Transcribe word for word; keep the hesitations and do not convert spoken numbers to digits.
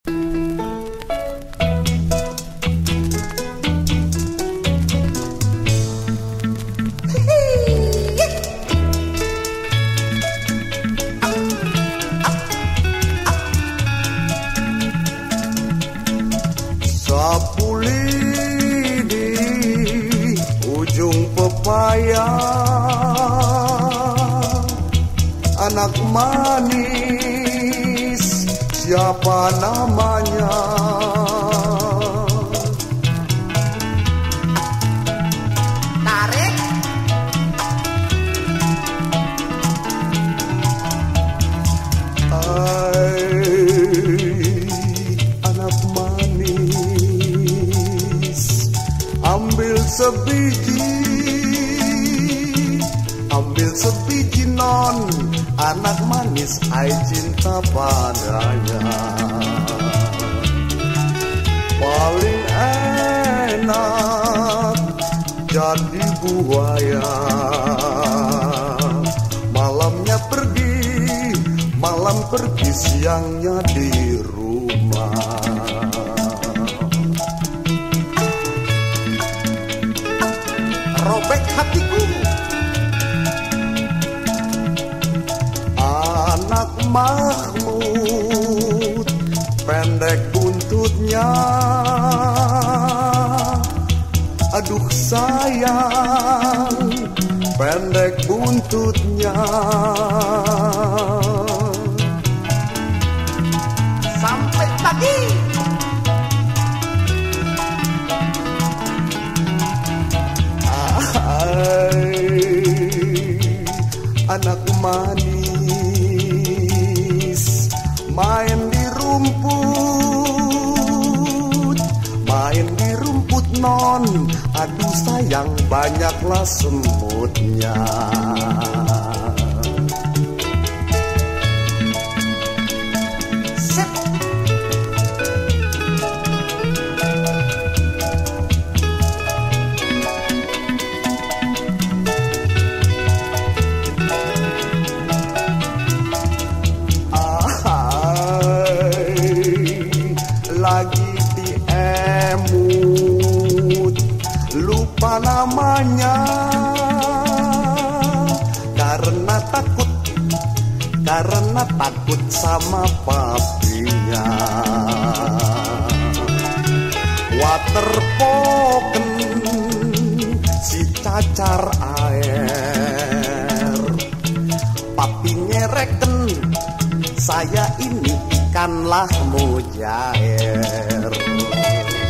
Sapu lidi ujung pepaya, anak manis siapa namanya? Tarik. Hai anak manis, ambil sebiji, ambil sebiji non, anak manis ai cinta padanya. Paling enak jadi buaya, malamnya pergi, malam pergi, siangnya di rumah. Robek hatiku. Anak Mahmud pendek buntutnya, aduh sayang pendek buntutnya. Sampai pagi. Anak manis main di rumput, main di rumput non, aduh sayang banyaklah semutnya. Sip. Lagi diemut, lupa namanya, karena takut, karena takut sama papinya. Waterpoken si cacar air, papi ngereken saya ini ikanlah mujair.